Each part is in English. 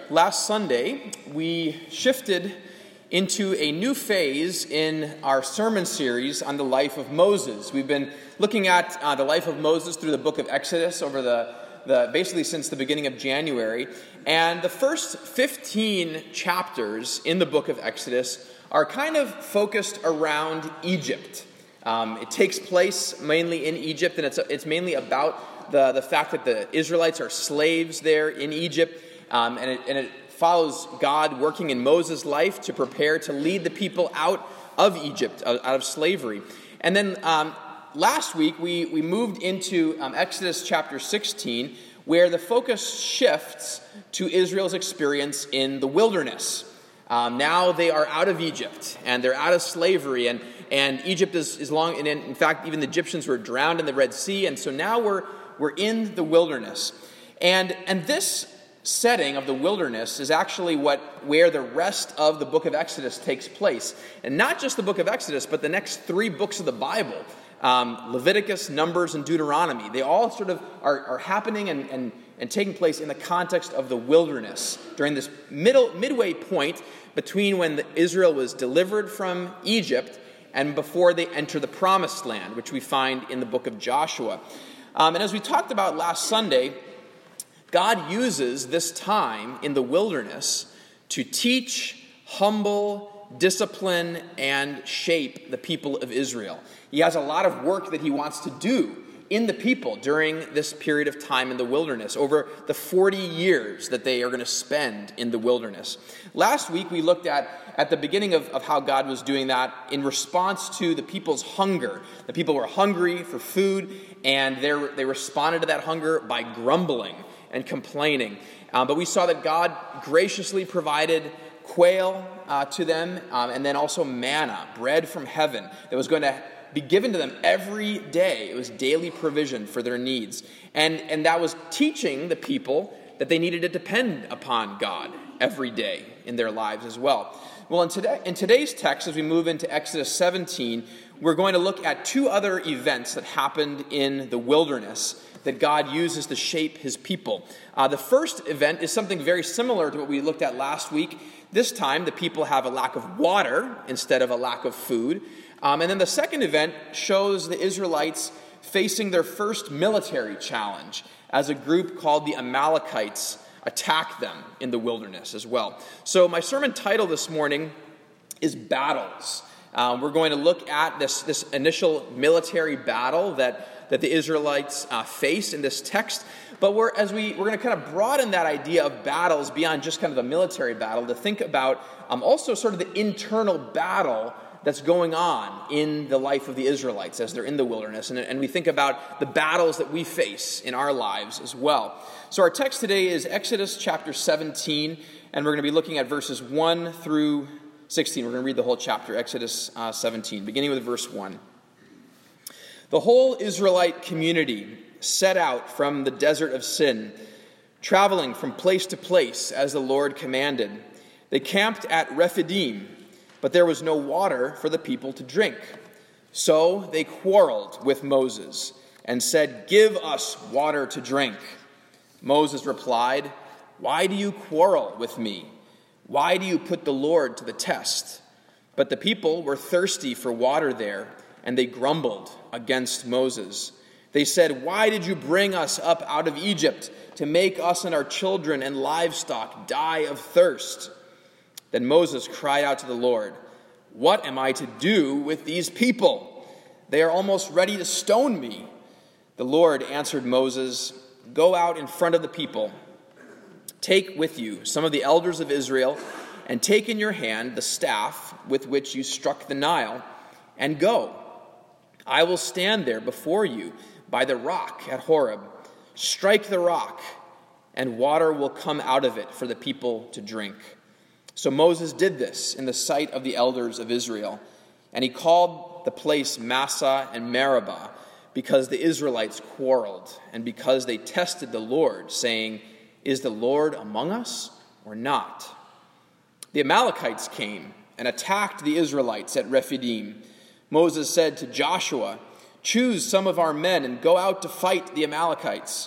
last Sunday, we shifted into a new phase in our sermon series on the life of Moses. We've been looking at the life of Moses through the book of Exodus over the basically since the beginning of January. And the first 15 chapters in the book of Exodus are kind of focused around Egypt. It takes place mainly in Egypt, and it's mainly about the fact that the Israelites are slaves there in Egypt. And it follows God working in Moses' life to prepare to lead the people out of Egypt, out of slavery. And then last week we moved into Exodus chapter 16, where the focus shifts to Israel's experience in the wilderness. Now they are out of Egypt, and they're out of slavery, and Egypt is long, and in fact even the Egyptians were drowned in the Red Sea, and so now we're in the wilderness. And this setting of the wilderness is actually where the rest of the book of Exodus takes place. And not just the book of Exodus, but the next 3 books of the Bible, Leviticus, Numbers, and Deuteronomy. They all sort of are happening and taking place in the context of the wilderness during this midway point between when Israel was delivered from Egypt and before they enter the promised land, which we find in the book of Joshua. And as we talked about last Sunday, God uses this time in the wilderness to teach, humble, discipline, and shape the people of Israel. He has a lot of work that he wants to do in the people during this period of time in the wilderness, over the 40 years that they are going to spend in the wilderness. Last week we looked at the beginning of how God was doing that in response to the people's hunger. The people were hungry for food, and they responded to that hunger by grumbling and complaining. But we saw that God graciously provided quail to them, and then also manna, bread from heaven, that was going to be given to them every day. It was daily provision for their needs. And that was teaching the people that they needed to depend upon God every day in their lives as well. Well, in today's text, as we move into Exodus 17, we're going to look at 2 other events that happened in the wilderness that God uses to shape his people. The first event is something very similar to what we looked at last week. This time, the people have a lack of water instead of a lack of food. And then the second event shows the Israelites facing their first military challenge as a group called the Amalekites attack them in the wilderness as well. So my sermon title this morning is Battles. We're going to look at this initial military battle that the Israelites face in this text. But we're going to kind of broaden that idea of battles beyond just kind of the military battle to think about also sort of the internal battle that's going on in the life of the Israelites as they're in the wilderness. And we think about the battles that we face in our lives as well. So our text today is Exodus chapter 17, and we're going to be looking at verses 1 through 16. We're going to read the whole chapter, Exodus 17, beginning with verse 1. The whole Israelite community set out from the desert of Sin, traveling from place to place as the Lord commanded. They camped at Rephidim, but there was no water for the people to drink. So they quarreled with Moses and said, "Give us water to drink." Moses replied, "Why do you quarrel with me? Why do you put the Lord to the test?" But the people were thirsty for water there, and they grumbled against Moses. They said, "Why did you bring us up out of Egypt to make us and our children and livestock die of thirst?" Then Moses cried out to the Lord, "What am I to do with these people? They are almost ready to stone me." The Lord answered Moses, "Go out in front of the people. Take with you some of the elders of Israel, and take in your hand the staff with which you struck the Nile, and go. I will stand there before you by the rock at Horeb. Strike the rock, and water will come out of it for the people to drink." So Moses did this in the sight of the elders of Israel, and he called the place Massah and Meribah, because the Israelites quarreled, and because they tested the Lord, saying, "Is the Lord among us or not?" The Amalekites came and attacked the Israelites at Rephidim. Moses said to Joshua, "Choose some of our men and go out to fight the Amalekites."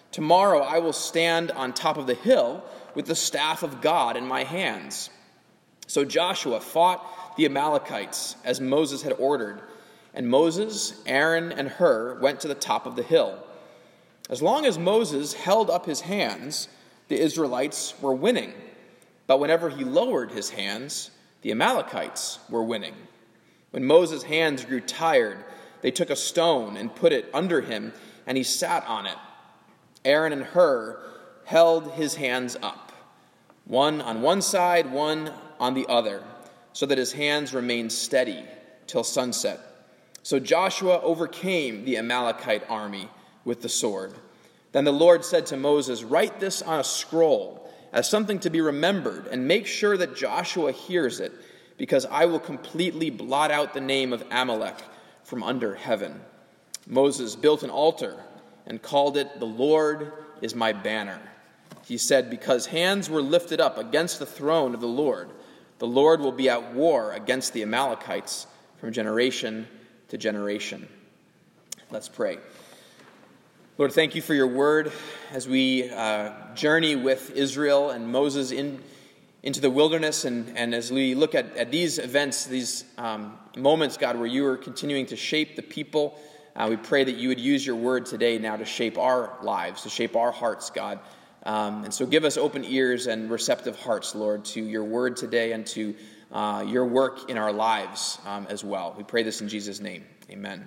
Tomorrow I will stand on top of the hill with the staff of God in my hands." So Joshua fought the Amalekites as Moses had ordered, and Moses, Aaron, and Hur went to the top of the hill. As long as Moses held up his hands, the Israelites were winning. But whenever he lowered his hands, the Amalekites were winning. When Moses' hands grew tired, they took a stone and put it under him, and he sat on it. Aaron and Hur held his hands up, one on one side, one on the other, so that his hands remained steady till sunset. So Joshua overcame the Amalekite army with the sword. Then the Lord said to Moses, "Write this on a scroll as something to be remembered, and make sure that Joshua hears it, because I will completely blot out the name of Amalek from under heaven." Moses built an altar and called it, "The Lord is my banner." He said, "Because hands were lifted up against the throne of the Lord will be at war against the Amalekites from generation to generation." Let's pray. Lord, thank you for your word as we journey with Israel and Moses into the wilderness, and as we look at these events, these moments, God, where you are continuing to shape the people. We pray that you would use your word today now to shape our lives, to shape our hearts, God. And so give us open ears and receptive hearts, Lord, to your word today and to your work in our lives as well. We pray this in Jesus' name. Amen.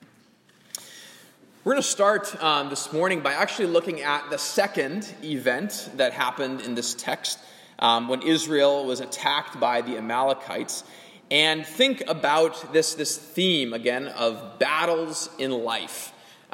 We're going to start this morning by actually looking at the second event that happened in this text when Israel was attacked by the Amalekites, and think about this theme again of battles in life.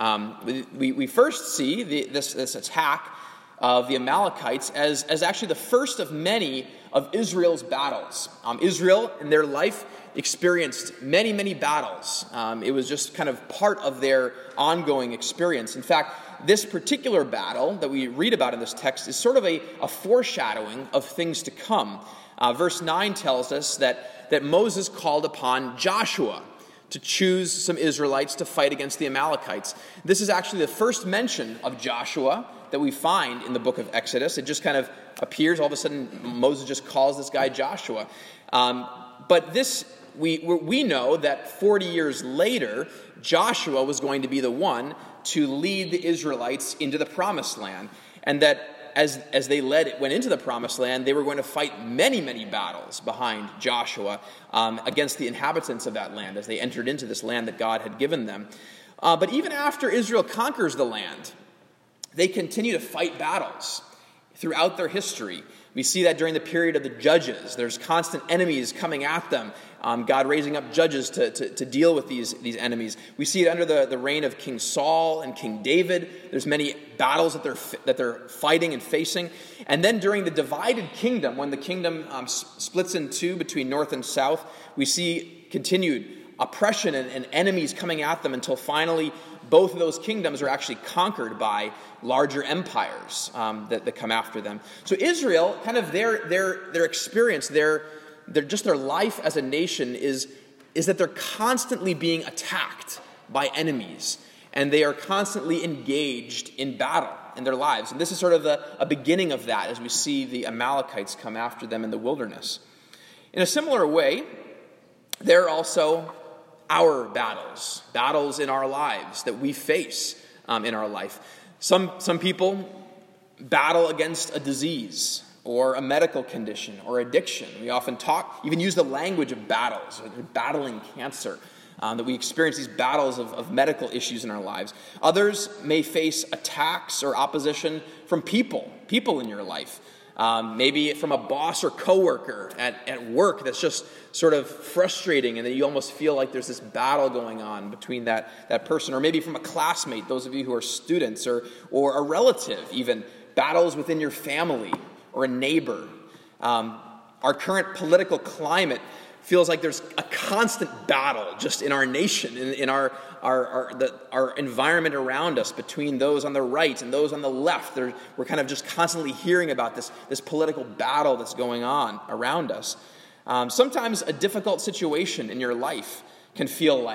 We first see this attack of the Amalekites as actually the first of many of Israel's battles. Israel in their life experienced many, many battles. It was just kind of part of their ongoing experience. In fact, this particular battle that we read about in this text is sort of a foreshadowing of things to come. Verse 9 tells us that Moses called upon Joshua to choose some Israelites to fight against the Amalekites. This is actually the first mention of Joshua that we find in the book of Exodus. It just kind of appears, all of a sudden Moses just calls this guy Joshua. But this, we know that 40 years later, Joshua was going to be the one to lead the Israelites into the promised land, and that as they went into the promised land, they were going to fight many, many battles behind Joshua against the inhabitants of that land as they entered into this land that God had given them. But even after Israel conquers the land, they continue to fight battles throughout their history. We see that during the period of the judges. There's constant enemies coming at them. God raising up judges to deal with these enemies. We see it under the reign of King Saul and King David. There's many battles that they're fighting and facing. And then during the divided kingdom, when the kingdom splits in two between north and south, we see continued oppression and enemies coming at them until finally both of those kingdoms are actually conquered by larger empires that come after them. So Israel, kind of their experience, their life as a nation is that they're constantly being attacked by enemies, and they are constantly engaged in battle in their lives. And this is sort of a beginning of that as we see the Amalekites come after them in the wilderness. In a similar way, there are also our battles in our lives that we face in our life. Some people battle against a disease or a medical condition or addiction. We often even use the language of battles, battling cancer, that we experience these battles of medical issues in our lives. Others may face attacks or opposition from people in your life. Maybe from a boss or coworker at work that's just sort of frustrating, and then you almost feel like there's this battle going on between that person. Or maybe from a classmate, those of you who are students, or a relative even, battles within your family or a neighbor. Our current political climate feels like there's a constant battle just in our nation, in our environment around us, between those on the right and those on the left. We're kind of just constantly hearing about this political battle that's going on around us. Sometimes a difficult situation in your life can feel like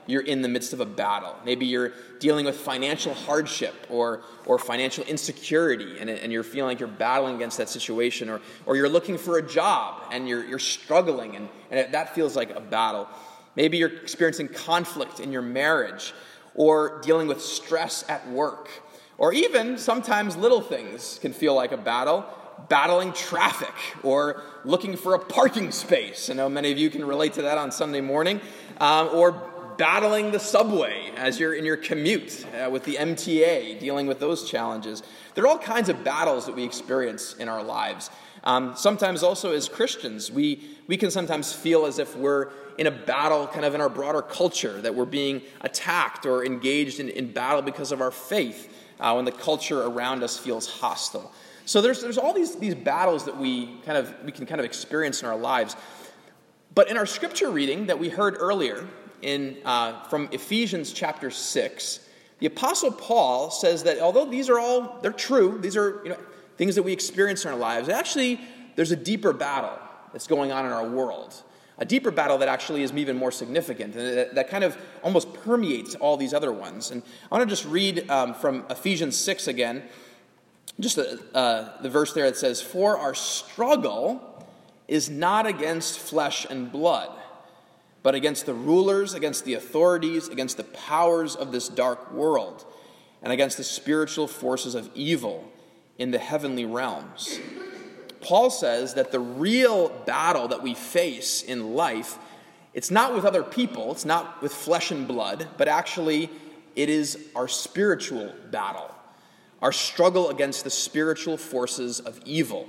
you're in the midst of a battle. Maybe you're dealing with financial hardship or financial insecurity, and you're feeling like you're battling against that situation, or you're looking for a job and you're struggling, and that feels like a battle. Maybe you're experiencing conflict in your marriage, or dealing with stress at work, or even sometimes little things can feel like a battle. Battling traffic or looking for a parking space. I know many of you can relate to that on Sunday morning. Or battling the subway as you're in your commute with the MTA, dealing with those challenges. There are all kinds of battles that we experience in our lives. Sometimes also as Christians, we can sometimes feel as if we're in a battle kind of in our broader culture, that we're being attacked or engaged in battle because of our faith when the culture around us feels hostile. So there's all these battles that we can kind of experience in our lives. But in our scripture reading that we heard earlier from Ephesians chapter 6, the Apostle Paul says that although they're true, these are things that we experience in our lives, actually there's a deeper battle that's going on in our world. A deeper battle that actually is even more significant, and that kind of almost permeates all these other ones. And I want to just read from Ephesians 6 again, just the verse there that says, "For our struggle is not against flesh and blood, but against the rulers, against the authorities, against the powers of this dark world, and against the spiritual forces of evil in the heavenly realms." Paul says that the real battle that we face in life, it's not with other people, it's not with flesh and blood, but actually it is our spiritual battle. Our struggle against the spiritual forces of evil.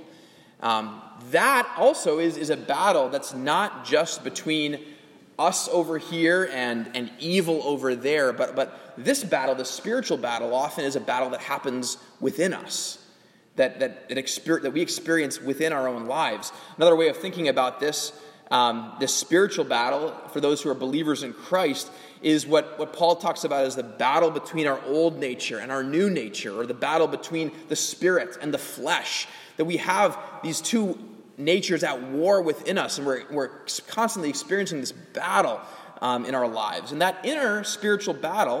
That also is a battle that's not just between us over here and evil over there, but this battle, the spiritual battle, often is a battle that happens within us, that we experience within our own lives. Another way of thinking about this spiritual battle for those who are believers in Christ is what Paul talks about as the battle between our old nature and our new nature, or the battle between the spirit and the flesh, that we have these two natures at war within us, and we're constantly experiencing this battle in our lives. And that inner spiritual battle,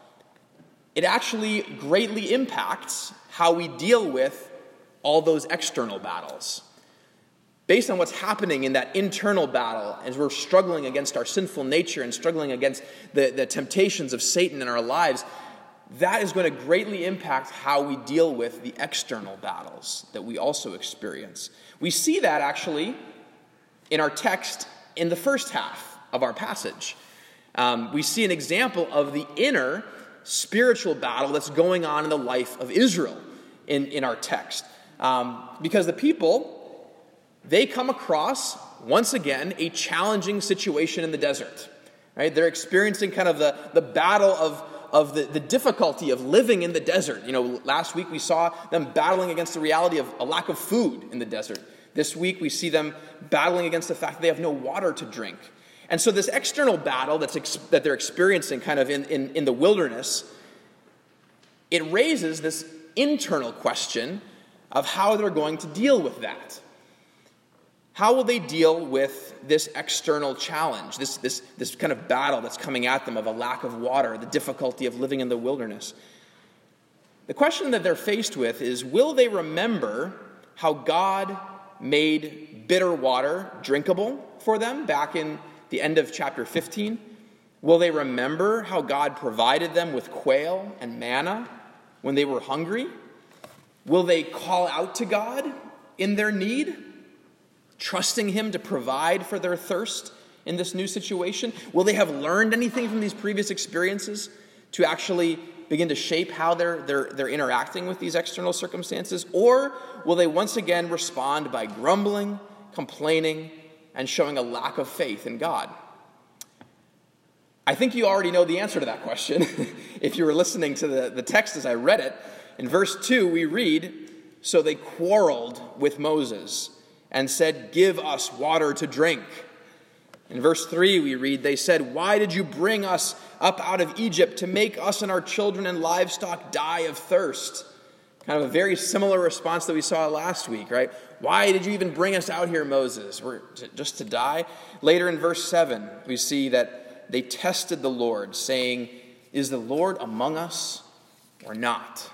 it actually greatly impacts how we deal with all those external battles. Based on what's happening in that internal battle, as we're struggling against our sinful nature and struggling against the temptations of Satan in our lives, that is going to greatly impact how we deal with the external battles that we also experience. We see that actually in our text in the first half of our passage. We see an example of the inner spiritual battle that's going on in the life of Israel in our text. Because the people, they come across, once again, a challenging situation in the desert. Right? They're experiencing kind of the battle of the difficulty of living in the desert. Last week we saw them battling against the reality of a lack of food in the desert. This week we see them battling against the fact that they have no water to drink. And so this external battle that they're experiencing kind of in the wilderness, it raises this internal question of how they're going to deal with that. How will they deal with this external challenge, this kind of battle that's coming at them of a lack of water, the difficulty of living in the wilderness? The question that they're faced with is, will they remember how God made bitter water drinkable for them back in the end of chapter 15? Will they remember how God provided them with quail and manna when they were hungry? Will they call out to God in their need, trusting Him to provide for their thirst in this new situation? Will they have learned anything from these previous experiences to actually begin to shape how they're interacting with these external circumstances? Or will they once again respond by grumbling, complaining, and showing a lack of faith in God? I think you already know the answer to that question if you were listening to the text as I read it. In verse 2, we read, "So they quarreled with Moses and said, 'Give us water to drink.' In verse 3, we read, they said, 'Why did you bring us up out of Egypt to make us and our children and livestock die of thirst?'" Kind of a very similar response that we saw last week, right? "Why did you even bring us out here, Moses? Just to die?" Later in verse 7, we see that that they tested the Lord, saying, "Is the Lord among us or not?"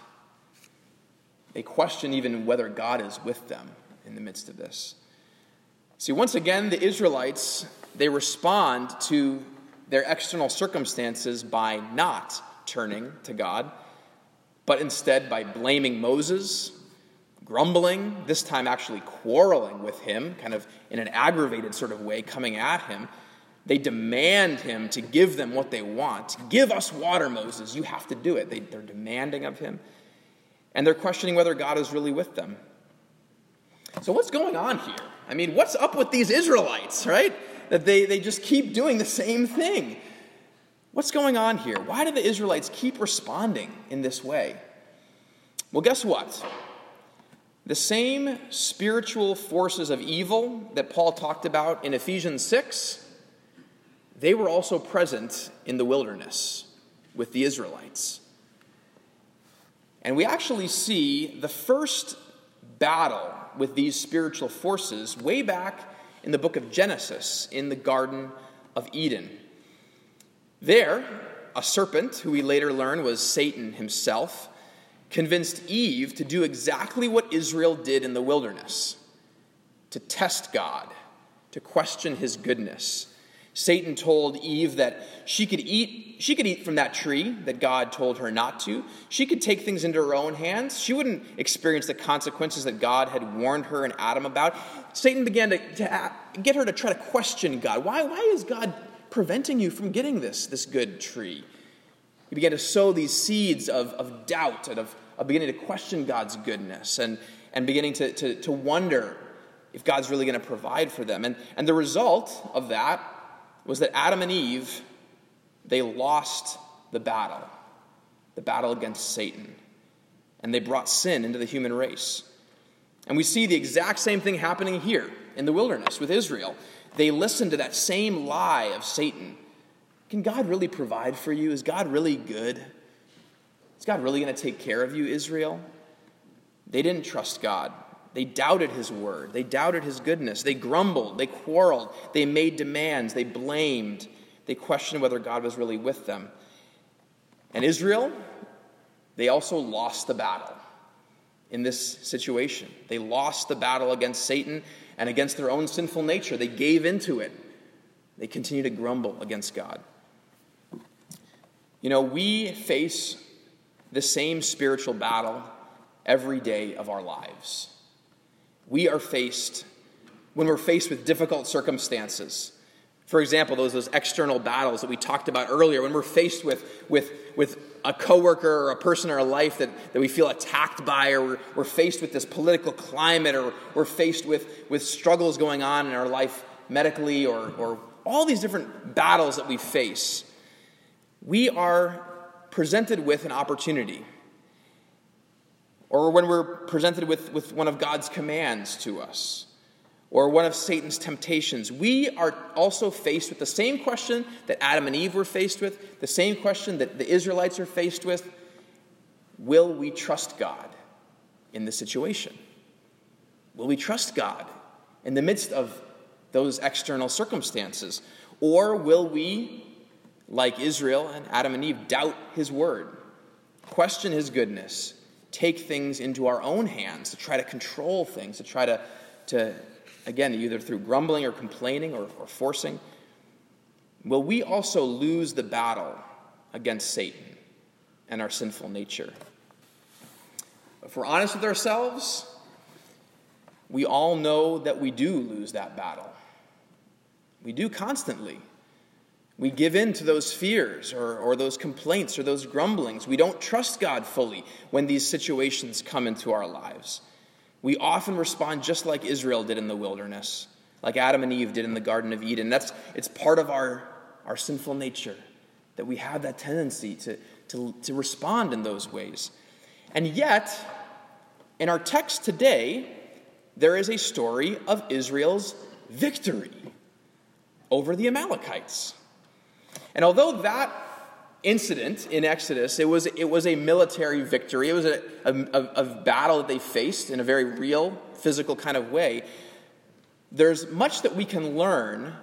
They question even whether God is with them in the midst of this. See, once again, the Israelites, they respond to their external circumstances by not turning to God, but instead by blaming Moses, grumbling, this time actually quarreling with him, kind of in an aggravated sort of way, coming at him. They demand him to give them what they want. "Give us water, Moses. You have to do it." They're demanding of him. And they're questioning whether God is really with them. So what's going on here? I mean, what's up with these Israelites, right? That they just keep doing the same thing. What's going on here? Why do the Israelites keep responding in this way? Well, guess what? The same spiritual forces of evil that Paul talked about in Ephesians 6, they were also present in the wilderness with the Israelites. And we actually see the first battle with these spiritual forces way back in the book of Genesis, in the Garden of Eden. There, a serpent, who we later learn was Satan himself, convinced Eve to do exactly what Israel did in the wilderness, to test God, to question his goodness. Satan told Eve that she could eat from that tree that God told her not to. She could take things into her own hands. She wouldn't experience the consequences that God had warned her and Adam about. Satan began to get her to try to question God. Why is God preventing you from getting this good tree? He began to sow these seeds of doubt and of beginning to question God's goodness and beginning to wonder if God's really going to provide for them. And the result of that was that Adam and Eve, they lost the battle against Satan. And they brought sin into the human race. And we see the exact same thing happening here in the wilderness with Israel. They listened to that same lie of Satan. Can God really provide for you? Is God really good? Is God really going to take care of you, Israel? They didn't trust God. They doubted his word. They doubted his goodness. They grumbled. They quarreled. They made demands. They blamed. They questioned whether God was really with them. And Israel, they also lost the battle in this situation. They lost the battle against Satan and against their own sinful nature. They gave into it. They continue to grumble against God. You know, we face the same spiritual battle every day of our lives. We are faced, when we're faced with difficult circumstances, for example, those external battles that we talked about earlier, when we're faced with a coworker or a person in our life that we feel attacked by, or we're faced with this political climate, or we're faced with struggles going on in our life medically, or all these different battles that we face, we are presented with an opportunity. Or when we're presented with one of God's commands to us, or one of Satan's temptations, we are also faced with the same question that Adam and Eve were faced with, the same question that the Israelites are faced with. Will we trust God in this situation? Will we trust God in the midst of those external circumstances? Or will we, like Israel and Adam and Eve, doubt his word, question his goodness, take things into our own hands to try to control things, to try to again, either through grumbling or complaining or forcing? Will we also lose the battle against Satan and our sinful nature? If we're honest with ourselves, we all know that we do lose that battle. We do constantly. We give in to those fears or those complaints or those grumblings. We don't trust God fully when these situations come into our lives. We often respond just like Israel did in the wilderness, like Adam and Eve did in the Garden of Eden. It's part of our sinful nature, that we have that tendency to respond in those ways. And yet, in our text today, there is a story of Israel's victory over the Amalekites. And although that incident in Exodus, it was a military victory, it was a battle that they faced in a very real, physical kind of way, there's much that we can learn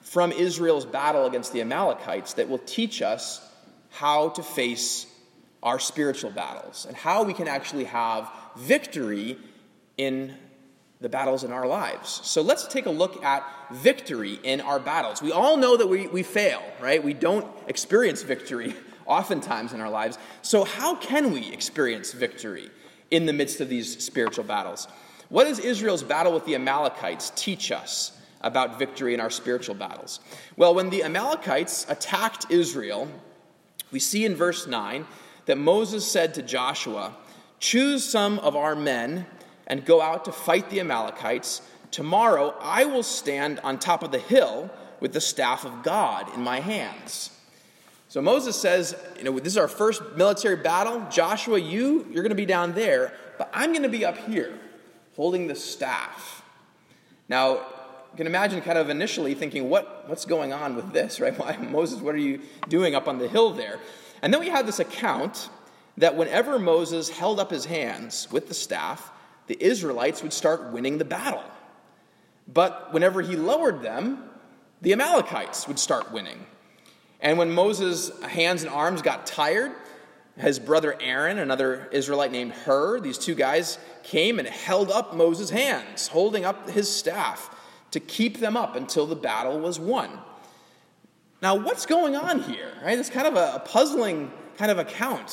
from Israel's battle against the Amalekites that will teach us how to face our spiritual battles and how we can actually have victory in the battles in our lives. So let's take a look at victory in our battles. We all know that we fail, right? We don't experience victory oftentimes in our lives. So how can we experience victory in the midst of these spiritual battles? What does Israel's battle with the Amalekites teach us about victory in our spiritual battles? Well, when the Amalekites attacked Israel, we see in verse 9 that Moses said to Joshua, "Choose some of our men and go out to fight the Amalekites. Tomorrow I will stand on top of the hill with the staff of God in my hands." So Moses says, this is our first military battle. Joshua, you're going to be down there, but I'm going to be up here holding the staff. Now, you can imagine kind of initially thinking, what's going on with this, right? Why, Moses, what are you doing up on the hill there? And then we have this account that whenever Moses held up his hands with the staff, the Israelites would start winning the battle. But whenever he lowered them, the Amalekites would start winning. And when Moses' hands and arms got tired, his brother Aaron, another Israelite named Hur, these two guys came and held up Moses' hands, holding up his staff to keep them up until the battle was won. Now, what's going on here? Right? It's kind of a puzzling kind of account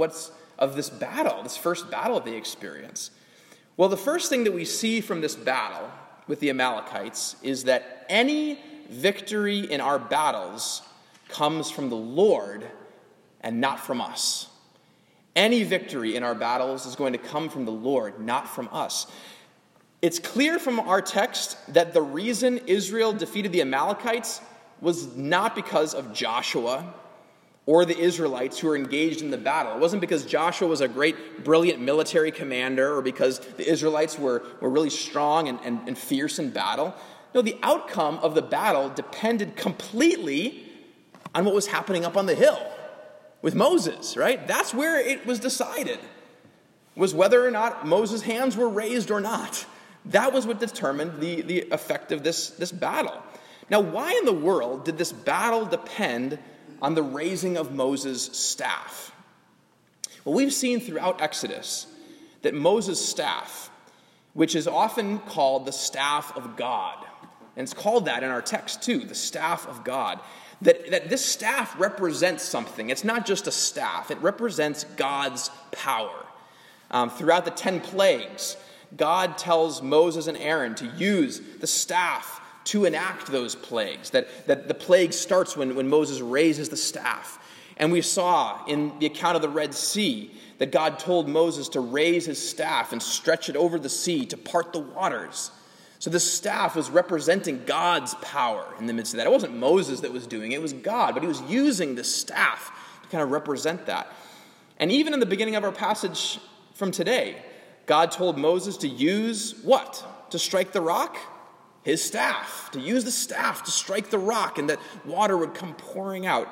of this battle, this first battle they experience. Well, the first thing that we see from this battle with the Amalekites is that any victory in our battles comes from the Lord and not from us. Any victory in our battles is going to come from the Lord, not from us. It's clear from our text that the reason Israel defeated the Amalekites was not because of Joshua or the Israelites who were engaged in the battle. It wasn't because Joshua was a great, brilliant military commander or because the Israelites were really strong and fierce in battle. No, the outcome of the battle depended completely on what was happening up on the hill with Moses, right? That's where it was decided, was whether or not Moses' hands were raised or not. That was what determined the effect of this battle. Now, why in the world did this battle depend on the raising of Moses' staff? Well, we've seen throughout Exodus that Moses' staff, which is often called the staff of God, and it's called that in our text too, the staff of God, that this staff represents something. It's not just a staff. It represents God's power. Throughout the 10 plagues, God tells Moses and Aaron to use the staff to enact those plagues, that the plague starts when Moses raises the staff. And we saw in the account of the Red Sea that God told Moses to raise his staff and stretch it over the sea to part the waters. So the staff was representing God's power in the midst of that. It wasn't Moses that was doing it, it was God, but he was using the staff to kind of represent that. And even in the beginning of our passage from today, God told Moses to use what? To strike the rock? His staff. To use the staff to strike the rock and that water would come pouring out.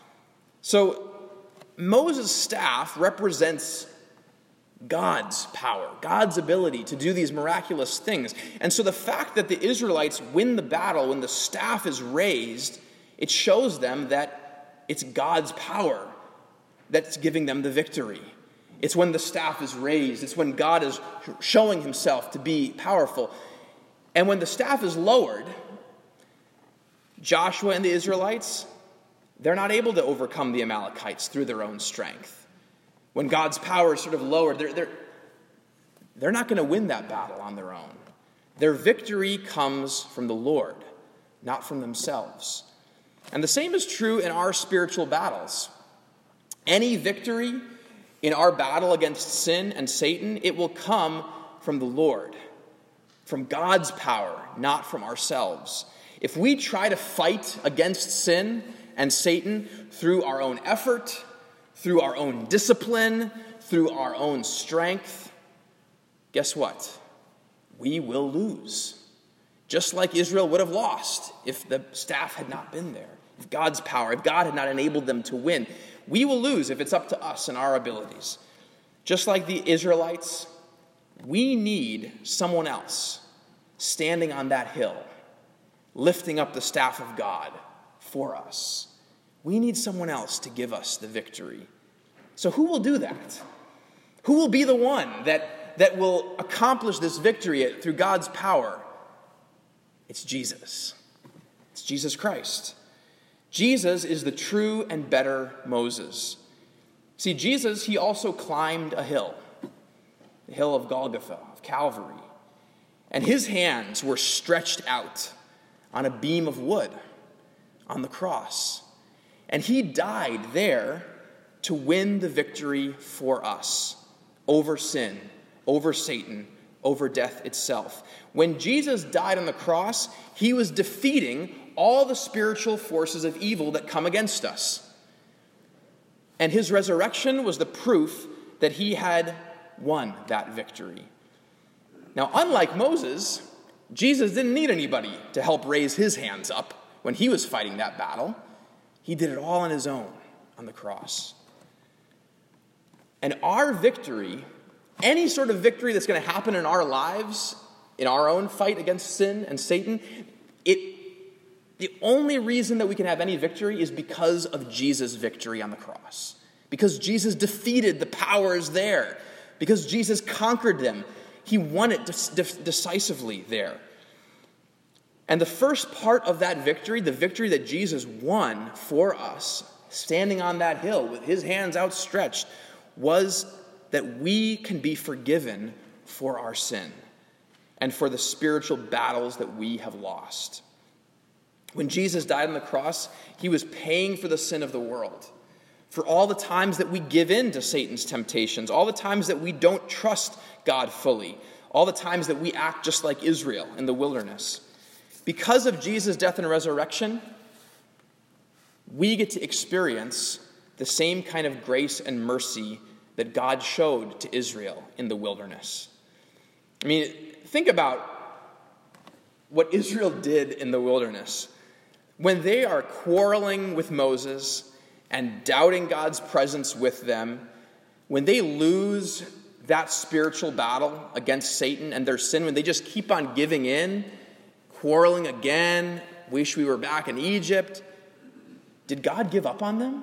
So Moses' staff represents God's power, God's ability to do these miraculous things. And so the fact that the Israelites win the battle when the staff is raised, it shows them that it's God's power that's giving them the victory. It's when the staff is raised. It's when God is showing himself to be powerful. And when the staff is lowered, Joshua and the Israelites, they're not able to overcome the Amalekites through their own strength. When God's power is sort of lowered, they're not going to win that battle on their own. Their victory comes from the Lord, not from themselves. And the same is true in our spiritual battles. Any victory in our battle against sin and Satan, it will come from the Lord, from God's power, not from ourselves. If we try to fight against sin and Satan through our own effort, through our own discipline, through our own strength, guess what? We will lose. Just like Israel would have lost if the staff had not been there. If God's power, if God had not enabled them to win, we will lose if it's up to us and our abilities. Just like the Israelites, we need someone else standing on that hill, lifting up the staff of God for us. We need someone else to give us the victory. So who will do that? Who will be the one that will accomplish this victory through God's power? It's Jesus. It's Jesus Christ. Jesus is the true and better Moses. See, Jesus, he also climbed a hill, the hill of Golgotha, of Calvary. And his hands were stretched out on a beam of wood on the cross. And he died there to win the victory for us over sin, over Satan, over death itself. When Jesus died on the cross, he was defeating all the spiritual forces of evil that come against us. And his resurrection was the proof that he had won that victory. Now, unlike Moses, Jesus didn't need anybody to help raise his hands up when he was fighting that battle. He did it all on his own on the cross. And our victory, any sort of victory that's going to happen in our lives, in our own fight against sin and Satan, the only reason that we can have any victory is because of Jesus' victory on the cross. Because Jesus defeated the powers there. Because Jesus conquered them. He won it decisively there. And the first part of that victory, the victory that Jesus won for us, standing on that hill with his hands outstretched, was that we can be forgiven for our sin and for the spiritual battles that we have lost. When Jesus died on the cross, he was paying for the sin of the world, for all the times that we give in to Satan's temptations, all the times that we don't trust God fully, all the times that we act just like Israel in the wilderness. Because of Jesus' death and resurrection, we get to experience the same kind of grace and mercy that God showed to Israel in the wilderness. I mean, think about what Israel did in the wilderness. When they are quarreling with Moses and doubting God's presence with them, when they lose that spiritual battle against Satan and their sin, when they just keep on giving in, quarreling again, wish we were back in Egypt, did God give up on them?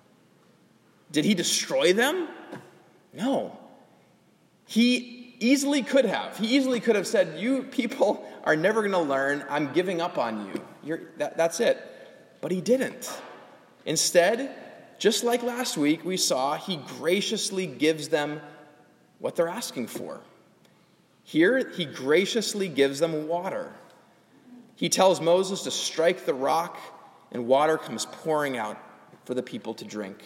Did he destroy them? No. He easily could have. He easily could have said, you people are never going to learn. I'm giving up on you. That's it. But he didn't. Instead, just like last week we saw, he graciously gives them what they're asking for. Here, he graciously gives them water. He tells Moses to strike the rock, and water comes pouring out for the people to drink.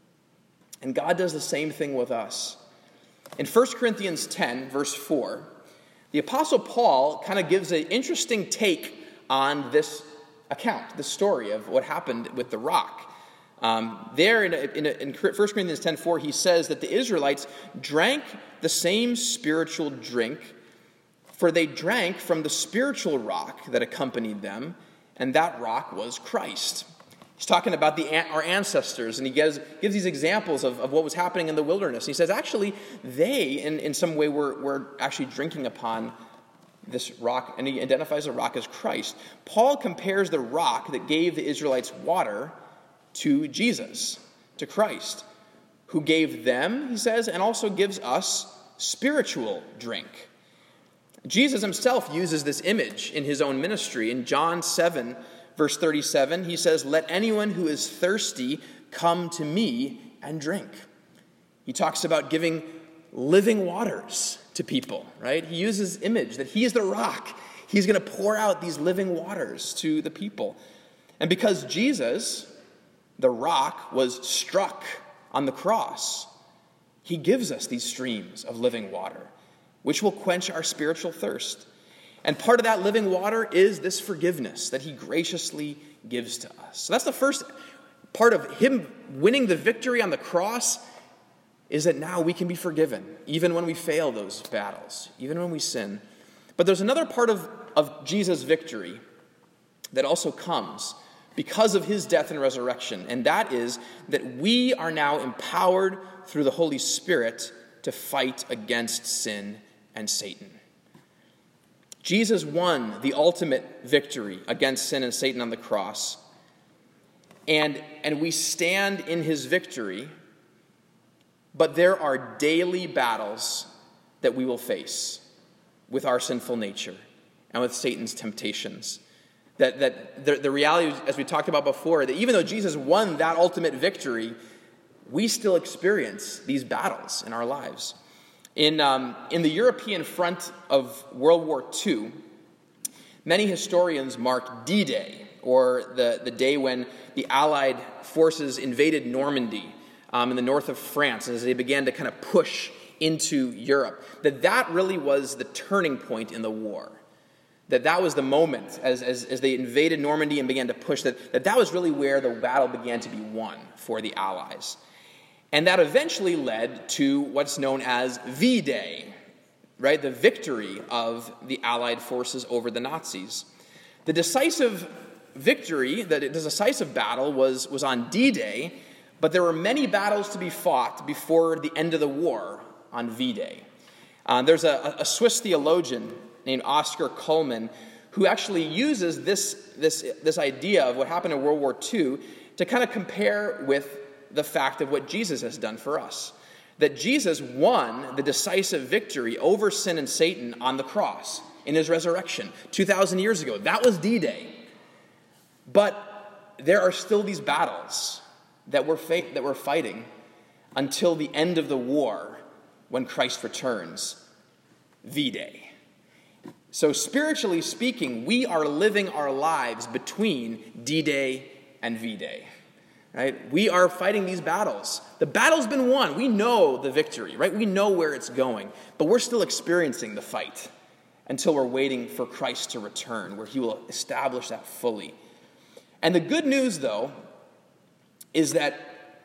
And God does the same thing with us. In 1 Corinthians 10, verse 4, the Apostle Paul kind of gives an interesting take on this account, the story of what happened with the rock. There in 1 Corinthians 10:4, he says that the Israelites drank the same spiritual drink, for they drank from the spiritual rock that accompanied them, and that rock was Christ. He's talking about our ancestors, and he gives these examples of what was happening in the wilderness. He says, actually, they, in some way, were actually drinking upon this rock, and he identifies the rock as Christ. Paul compares the rock that gave the Israelites water to Jesus, to Christ, who gave them, he says, and also gives us spiritual drink. Jesus himself uses this image in his own ministry. In John 7, verse 37, he says, "Let anyone who is thirsty come to me and drink." He talks about giving living waters to people, right? He uses image that he is the rock. He's going to pour out these living waters to the people. And because Jesus, the rock, was struck on the cross, he gives us these streams of living water, which will quench our spiritual thirst. And part of that living water is this forgiveness that he graciously gives to us. So that's the first part of him winning the victory on the cross, is that now we can be forgiven, even when we fail those battles, even when we sin. But there's another part of Jesus' victory that also comes because of his death and resurrection, and that is that we are now empowered through the Holy Spirit to fight against sin and Satan. Jesus won the ultimate victory against sin and Satan on the cross. And we stand in his victory, but there are daily battles that we will face with our sinful nature and with Satan's temptations. That the reality, as we talked about before, that even though Jesus won that ultimate victory, we still experience these battles in our lives. In the European front of World War II, many historians mark D-Day, or the day when the Allied forces invaded Normandy in the north of France, as they began to kind of push into Europe. That really was the turning point in the war. That was the moment as they invaded Normandy and began to push, that was really where the battle began to be won for the Allies. And that eventually led to what's known as V-Day, right? The victory of the Allied forces over the Nazis. The decisive victory, the decisive battle was on D-Day, but there were many battles to be fought before the end of the war on V-Day. There's a Swiss theologian named Oscar Cullmann who actually uses this idea of what happened in World War II to kind of compare with the fact of what Jesus has done for us. That Jesus won the decisive victory over sin and Satan on the cross in his resurrection 2,000 years ago. That was D-Day. But there are still these battles that we're fighting until the end of the war when Christ returns, V-Day. So spiritually speaking, we are living our lives between D-Day and V-Day. Right? We are fighting these battles. The battle's been won. We know the victory, right? We know where it's going, but we're still experiencing the fight until we're waiting for Christ to return, where he will establish that fully. And the good news, though, is that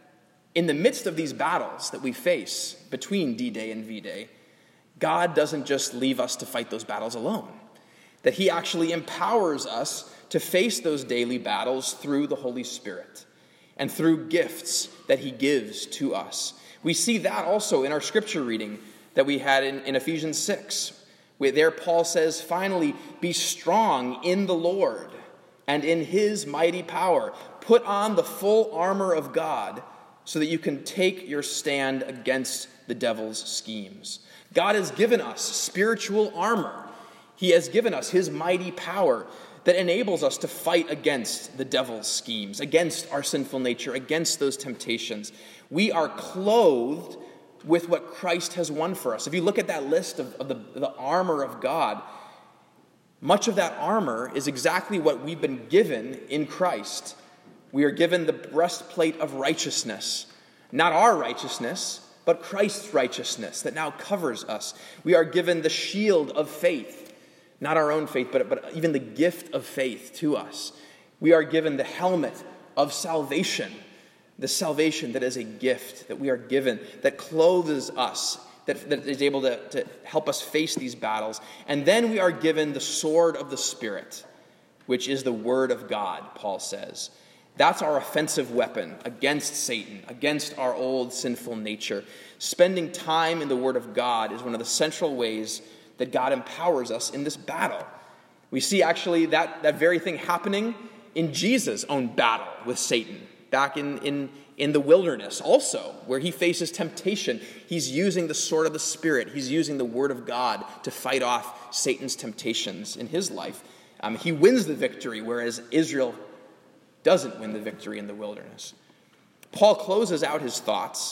in the midst of these battles that we face between D-Day and V-Day, God doesn't just leave us to fight those battles alone. That he actually empowers us to face those daily battles through the Holy Spirit and through gifts that he gives to us. We see that also in our scripture reading that we had in Ephesians 6, where there Paul says, finally, be strong in the Lord and in his mighty power. Put on the full armor of God so that you can take your stand against the devil's schemes. God has given us spiritual armor. He has given us his mighty power that enables us to fight against the devil's schemes, against our sinful nature, against those temptations. We are clothed with what Christ has won for us. If you look at that list of the armor of God, much of that armor is exactly what we've been given in Christ. We are given the breastplate of righteousness, not our righteousness, but Christ's righteousness that now covers us. We are given the shield of faith, not our own faith, but even the gift of faith to us. We are given the helmet of salvation, the salvation that is a gift that we are given, that clothes us, that is able to help us face these battles. And then we are given the sword of the Spirit, which is the word of God, Paul says. That's our offensive weapon against Satan, against our old sinful nature. Spending time in the word of God is one of the central ways that God empowers us in this battle. We see actually that very thing happening in Jesus' own battle with Satan, back in the wilderness also, where he faces temptation. He's using the sword of the Spirit. He's using the word of God to fight off Satan's temptations in his life. He wins the victory, whereas Israel doesn't win the victory in the wilderness. Paul closes out his thoughts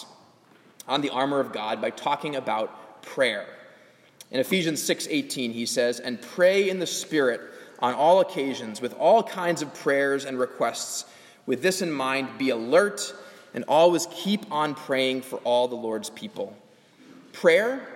on the armor of God by talking about prayer. In Ephesians 6:18, he says, and pray in the Spirit on all occasions with all kinds of prayers and requests. With this in mind, be alert and always keep on praying for all the Lord's people. Prayer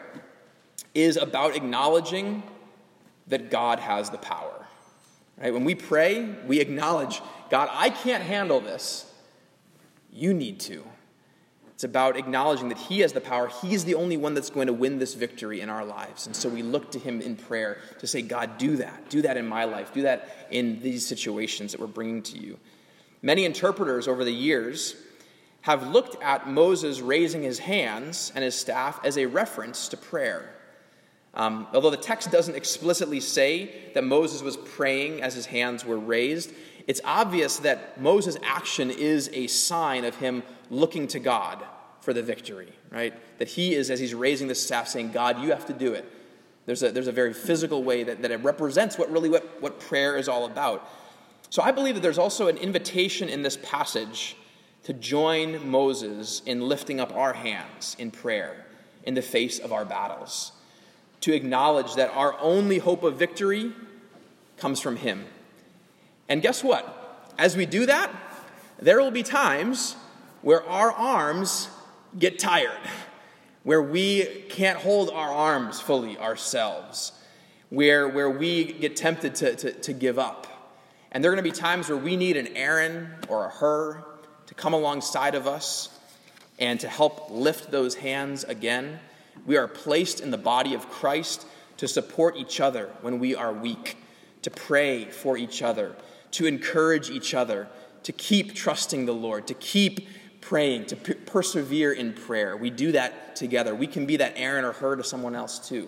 is about acknowledging that God has the power. Right? When we pray, we acknowledge, God, I can't handle this. You need to. It's about acknowledging that he has the power. He's the only one that's going to win this victory in our lives. And so we look to him in prayer to say, God, do that. Do that in my life. Do that in these situations that we're bringing to you. Many interpreters over the years have looked at Moses raising his hands and his staff as a reference to prayer. Although the text doesn't explicitly say that Moses was praying as his hands were raised, it's obvious that Moses' action is a sign of him looking to God for the victory, right? That he is, as he's raising the staff, saying, God, you have to do it. There's a very physical way that it represents what prayer is all about. So I believe that there's also an invitation in this passage to join Moses in lifting up our hands in prayer in the face of our battles, to acknowledge that our only hope of victory comes from him. And guess what? As we do that, there will be times where our arms get tired, where we can't hold our arms fully ourselves, where we get tempted to give up. And there are going to be times where we need an Aaron or a Hur to come alongside of us and to help lift those hands again. We are placed in the body of Christ to support each other when we are weak, to pray for each other, to encourage each other, to keep trusting the Lord, to keep praying, to persevere in prayer. We do that together. We can be that Aaron or Hur to someone else too.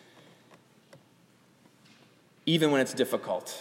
Even when it's difficult,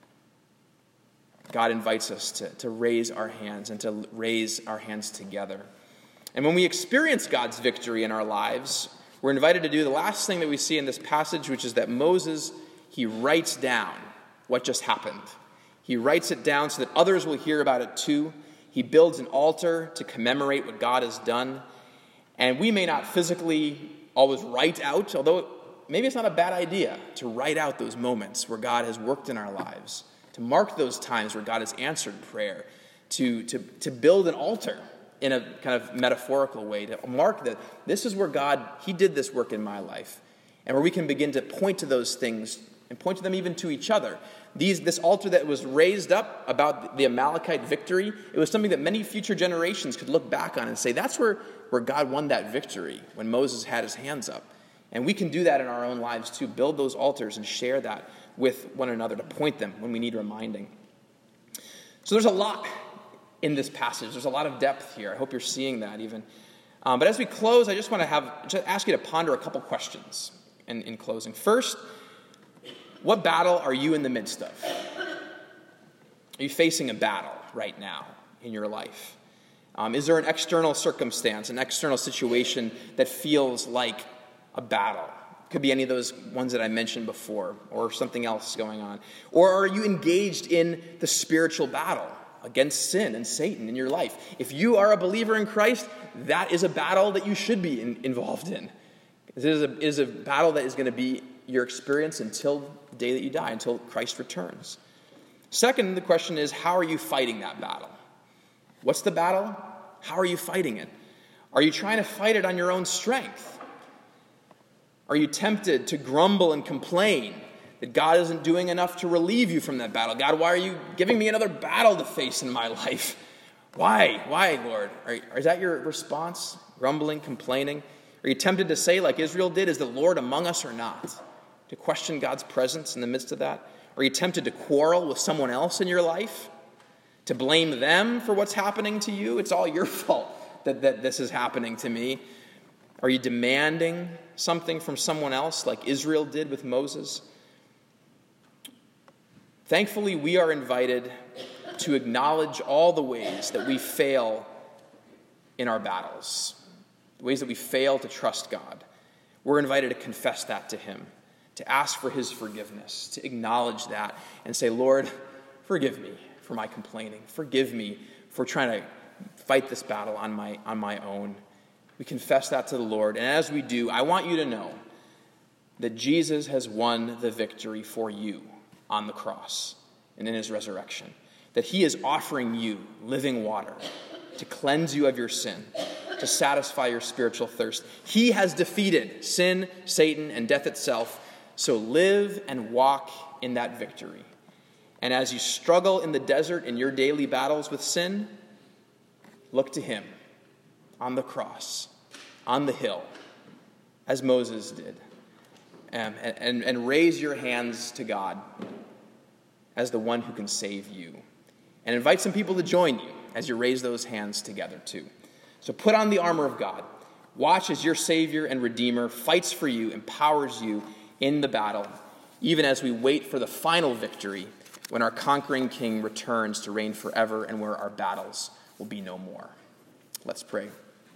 God invites us to raise our hands and to raise our hands together. And when we experience God's victory in our lives, we're invited to do the last thing that we see in this passage, which is that Moses, he writes down what just happened. He writes it down so that others will hear about it too. He builds an altar to commemorate what God has done. And we may not physically always write out, although maybe it's not a bad idea to write out those moments where God has worked in our lives, to mark those times where God has answered prayer, to build an altar in a kind of metaphorical way, to mark that this is where God, he did this work in my life, and where we can begin to point to those things and point to them even to each other. This altar that was raised up about the Amalekite victory, it was something that many future generations could look back on and say, that's where God won that victory, when Moses had his hands up. And we can do that in our own lives too, build those altars and share that with one another to point them when we need reminding. So there's a lot in this passage. There's a lot of depth here. I hope you're seeing that even. But as we close, I just want to ask you to ponder a couple questions in closing. First, what battle are you in the midst of? Are you facing a battle right now in your life? Is there an external circumstance, an external situation that feels like a battle? Could be any of those ones that I mentioned before, or something else going on. Or are you engaged in the spiritual battle against sin and Satan in your life? If you are a believer in Christ, that is a battle that you should be involved in. It is a battle that is going to be your experience until the day that you die, until Christ returns. Second, the question is, how are you fighting that battle? What's the battle? How are you fighting it? Are you trying to fight it on your own strength? Are you tempted to grumble and complain that God isn't doing enough to relieve you from that battle? God, why are you giving me another battle to face in my life? Why? Why, Lord? Is that your response? Grumbling, complaining? Are you tempted to say, like Israel did, is the Lord among us or not? To question God's presence in the midst of that? Are you tempted to quarrel with someone else in your life? To blame them for what's happening to you? It's all your fault that this is happening to me. Are you demanding something from someone else like Israel did with Moses? Thankfully, we are invited to acknowledge all the ways that we fail in our battles, the ways that we fail to trust God. We're invited to confess that to him, to ask for his forgiveness, to acknowledge that and say, Lord, forgive me for my complaining. Forgive me for trying to fight this battle on my own. We confess that to the Lord. And as we do, I want you to know that Jesus has won the victory for you on the cross and in his resurrection. That he is offering you living water to cleanse you of your sin, to satisfy your spiritual thirst. He has defeated sin, Satan, and death itself. So live and walk in that victory. And as you struggle in the desert in your daily battles with sin, look to him on the cross, on the hill, as Moses did, and raise your hands to God as the one who can save you. And invite some people to join you as you raise those hands together too. So put on the armor of God, Watch as your Savior and Redeemer fights for you, empowers you in the battle, even as we wait for the final victory when our conquering King returns to reign forever and where our battles will be no more. Let's pray.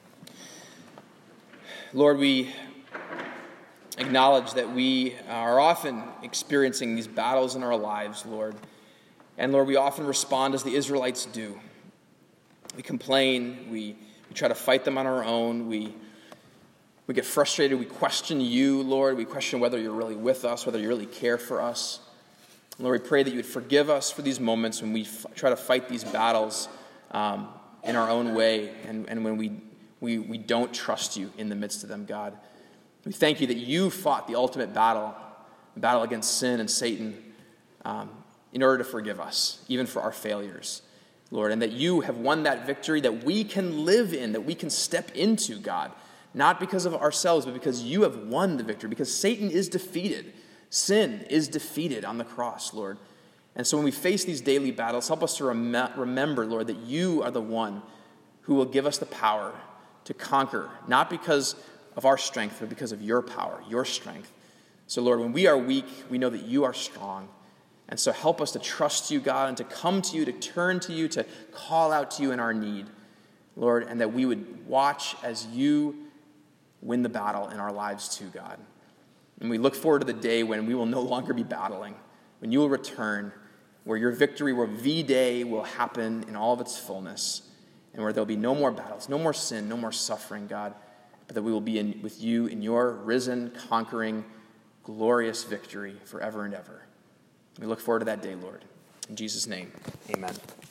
Lord, we acknowledge that we are often experiencing these battles in our lives, Lord. And Lord, we often respond as the Israelites do. We complain, we try to fight them on our own, we get frustrated, we question you, Lord. We question whether you're really with us, whether you really care for us. Lord, we pray that you would forgive us for these moments when we try to fight these battles in our own way and when we don't trust you in the midst of them, God. We thank you that you fought the ultimate battle, the battle against sin and Satan, in order to forgive us, even for our failures, Lord, and that you have won that victory that we can live in, that we can step into, God, not because of ourselves, but because you have won the victory, because Satan is defeated. Sin is defeated on the cross, Lord. And so when we face these daily battles, help us to remember, Lord, that you are the one who will give us the power to conquer, not because of our strength, but because of your power, your strength. So, Lord, when we are weak, we know that you are strong. And so help us to trust you, God, and to come to you, to turn to you, to call out to you in our need, Lord, and that we would watch as you win the battle in our lives too, God. And we look forward to the day when we will no longer be battling, when you will return, where your victory, where V-Day will happen in all of its fullness, and where there'll be no more battles, no more sin, no more suffering, God, but that we will be with you in your risen, conquering, glorious victory forever and ever. We look forward to that day, Lord. In Jesus' name, amen.